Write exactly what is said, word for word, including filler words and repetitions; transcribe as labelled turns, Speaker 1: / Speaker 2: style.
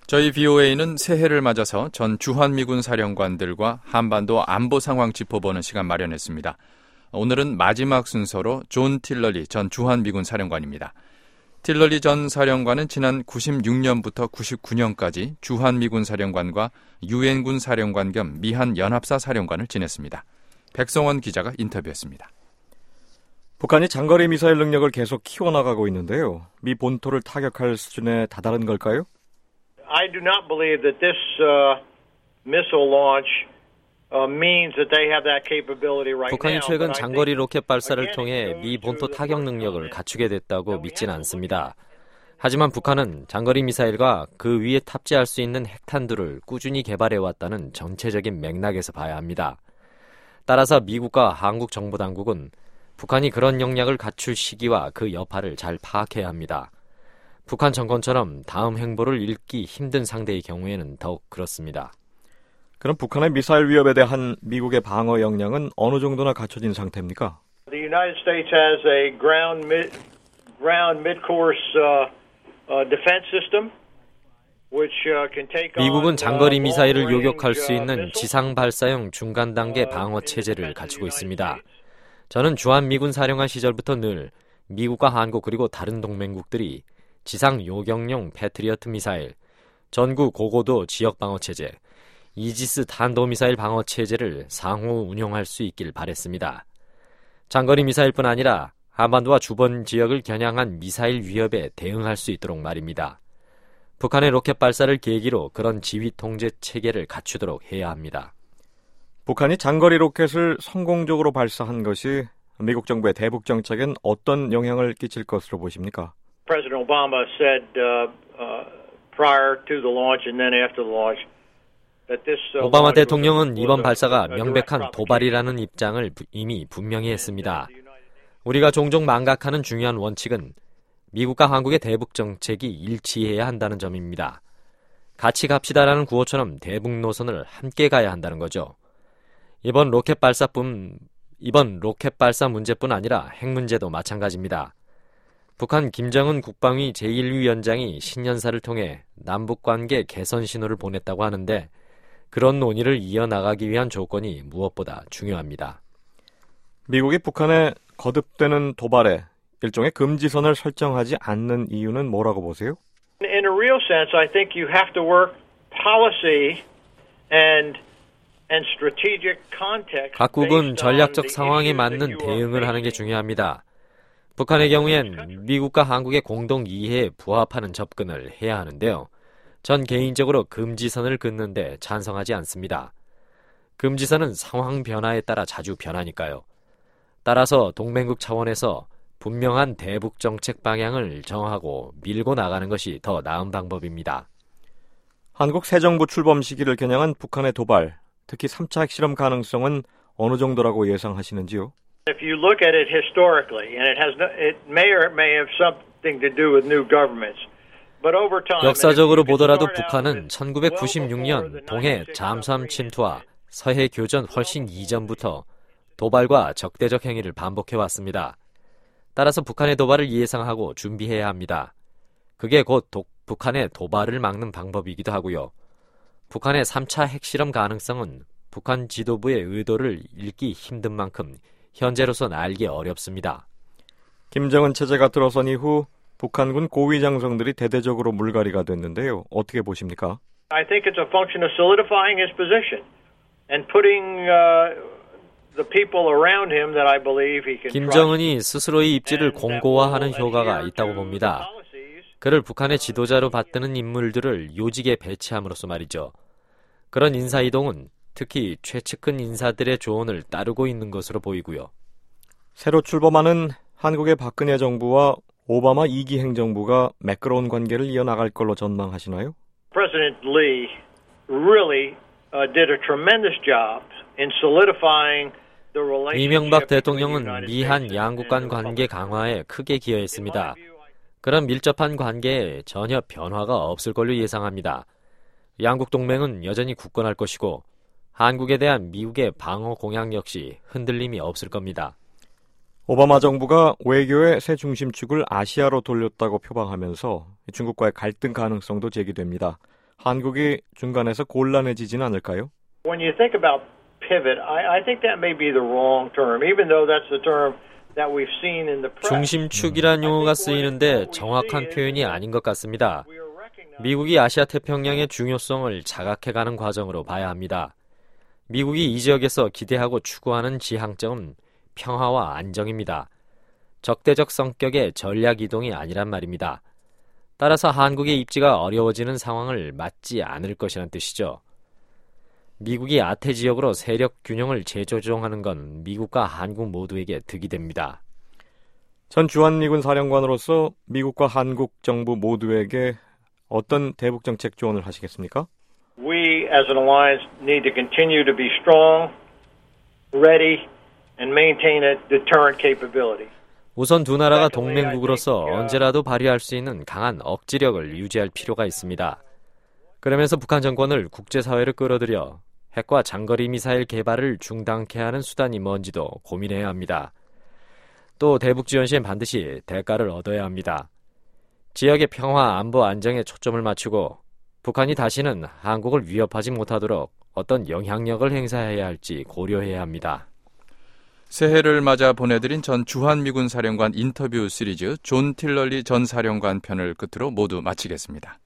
Speaker 1: 저희 브이오에이는 새해를 맞아서 전 주한미군 사령관들과 한반도 안보 상황 짚어보는 시간 마련했습니다. 오늘은 마지막 순서로 존 틸러리 전 주한미군 사령관입니다. 틸러리 전 사령관은 지난 구십육 년부터 구십구 년까지 주한미군 사령관과 유엔군 사령관 겸 미한 연합사 사령관을 지냈습니다. 백성원 기자가 인터뷰했습니다.
Speaker 2: 북한이 장거리 미사일 능력을 계속 키워나가고 있는데요. 미 본토를 타격할 수준에 다다른 걸까요?
Speaker 3: I do not believe that this uh, missile launch uh, means that they have that capability right now.
Speaker 4: 북한이 최근 장거리 로켓 발사를 통해 미 본토 타격 능력을 갖추게 됐다고 믿지는 않습니다. 하지만 북한은 장거리 미사일과 그 위에 탑재할 수 있는 핵탄두를 꾸준히 개발해왔다는 전체적인 맥락에서 봐야 합니다. 따라서 미국과 한국 정부 당국은 북한이 그런 역량을 갖출 시기와 그 여파를 잘 파악해야 합니다. 북한 정권처럼 다음 행보를 읽기 힘든 상대의 경우에는 더욱 그렇습니다.
Speaker 2: 그럼 북한의 미사일 위협에 대한 미국의 방어 역량은 어느 정도나 갖춰진 상태입니까?
Speaker 3: The United States has a ground mid ground mid-course uh, uh, defense system.
Speaker 4: 미국은 장거리 미사일을 요격할 수 있는 지상 발사형 중간 단계 방어 체제를 갖추고 있습니다. 저는 주한미군 사령관 시절부터 늘 미국과 한국 그리고 다른 동맹국들이 지상 요격용 패트리어트 미사일, 전구 고고도 지역 방어 체제, 이지스 탄도미사일 방어 체제를 상호 운용할 수 있길 바랬습니다. 장거리 미사일뿐 아니라 한반도와 주변 지역을 겨냥한 미사일 위협에 대응할 수 있도록 말입니다. 북한의 로켓 발사를 계기로 그런 지휘 통제 체계를 갖추도록 해야 합니다.
Speaker 2: 북한이 장거리 로켓을 성공적으로 발사한 것이 미국 정부의 대북 정책엔 어떤 영향을 끼칠 것으로 보십니까?
Speaker 3: President Obama said uh, uh, prior to the launch and then after the launch that this uh,
Speaker 4: 오바마 대통령은 이번 발사가 명백한 도발이라는 입장을 이미 분명히 했습니다. 우리가 종종 망각하는 중요한 원칙은 미국과 한국의 대북 정책이 일치해야 한다는 점입니다. 같이 갑시다라는 구호처럼 대북 노선을 함께 가야 한다는 거죠. 이번 로켓 발사뿐 이번 로켓 발사 문제뿐 아니라 핵 문제도 마찬가지입니다. 북한 김정은 국방위 제일 위원장이 신년사를 통해 남북관계 개선 신호를 보냈다고 하는데 그런 논의를 이어나가기 위한 조건이 무엇보다 중요합니다.
Speaker 2: 미국이 북한의 거듭되는 도발에 일종의 금지선을 설정하지 않는 이유는 뭐라고 보세요?
Speaker 3: In a real sense, I think you have to work policy and and strategic context.
Speaker 4: 각국은 전략적 상황에 맞는 대응을 하는 게 중요합니다. 북한의 경우엔 미국과 한국의 공동 이해에 부합하는 접근을 해야 하는데요. 전 개인적으로 금지선을 긋는데 찬성하지 않습니다. 금지선은 상황 변화에 따라 자주 변하니까요. 따라서 동맹국 차원에서 분명한 대북 정책 방향을 정하고 밀고 나가는 것이 더 나은 방법입니다.
Speaker 2: 한국 새 정부 출범 시기를 겨냥한 북한의 도발, 특히 삼 차 핵실험 가능성은 어느 정도라고 예상하시는지요?
Speaker 3: If you look at it historically, and it has no, it may or may have something to do with new governments. But over time,
Speaker 4: 역사적으로 보더라도 북한은 천구백구십육 년 동해 잠수함 침투와 서해 교전 훨씬 이전부터 도발과 적대적 행위를 반복해왔습니다. 따라서 북한의 도발을 예상하고 준비해야 합니다. 그게 곧 도, 북한의 도발을 막는 방법이기도 하고요. 북한의 삼 차 핵실험 가능성은 북한 지도부의 의도를 읽기 힘든 만큼 현재로선 알기 어렵습니다.
Speaker 2: 김정은 체제가 들어선 이후 북한군 고위 장성들이 대대적으로 물갈이가 됐는데요. 어떻게 보십니까?
Speaker 3: I think it's a function of solidifying his position and putting uh, the people around him that I believe he can trust.
Speaker 4: 김정은이 스스로의 입지를 공고화하는 효과가 있다고 봅니다. 그를 북한의 지도자로 받드는 인물들을 요직에 배치함으로써 말이죠. 그런 인사이동은 특히 최측근 인사들의 조언을 따르고 있는 것으로 보이고요.
Speaker 2: 새로 출범하는 한국의 박근혜 정부와 오바마 이 기 행정부가 매끄러운 관계를 이어나갈 걸로 전망하시나요?
Speaker 3: President Lee really uh, did a tremendous job in solidifying the relationship.
Speaker 4: 이명박 대통령은 미한 양국 간 관계 강화에 크게 기여했습니다. 그런 밀접한 관계에 전혀 변화가 없을 걸로 예상합니다. 양국 동맹은 여전히 굳건할 것이고 한국에 대한 미국의 방어 공약 역시 흔들림이 없을 겁니다.
Speaker 2: 오바마 정부가 외교의 새 중심축을 아시아로 돌렸다고 표방하면서 중국과의 갈등 가능성도 제기됩니다. 한국이 중간에서 곤란해지진 않을까요?
Speaker 3: When you think about pivot, I, I think that may be the wrong term, even though that's the term that we've seen in the press.
Speaker 4: 중심축이란 용어가 쓰이는데 정확한 표현이 아닌 것 같습니다. 미국이 아시아 태평양의 중요성을 자각해가는 과정으로 봐야 합니다. 미국이 이 지역에서 기대하고 추구하는 지향점은 평화와 안정입니다. 적대적 성격의 전략 이동이 아니란 말입니다. 따라서 한국의 입지가 어려워지는 상황을 맞지 않을 것이란 뜻이죠. 미국이 아태 지역으로 세력 균형을 재조정하는 건 미국과 한국 모두에게 득이 됩니다.
Speaker 2: 전 주한미군 사령관으로서 미국과 한국 정부 모두에게 어떤 대북 정책 조언을 하시겠습니까?
Speaker 3: We as an alliance need to continue to be strong, ready, and maintain a deterrent capability.
Speaker 4: 우선 두 나라가 동맹국으로서 언제라도 발휘할 수 있는 강한 억지력을 유지할 필요가 있습니다. 그러면서 북한 정권을 국제사회로 끌어들여 핵과 장거리 미사일 개발을 중단케 하는 수단이 뭔지도 고민해야 합니다. 또 대북 지원 시엔 반드시 대가를 얻어야 합니다. 지역의 평화, 안보, 안정에 초점을 맞추고 북한이 다시는 한국을 위협하지 못하도록 어떤 영향력을 행사해야 할지 고려해야 합니다.
Speaker 1: 새해를 맞아 보내드린 전 주한미군 사령관 인터뷰 시리즈 존 틸러리 전 사령관 편을 끝으로 모두 마치겠습니다.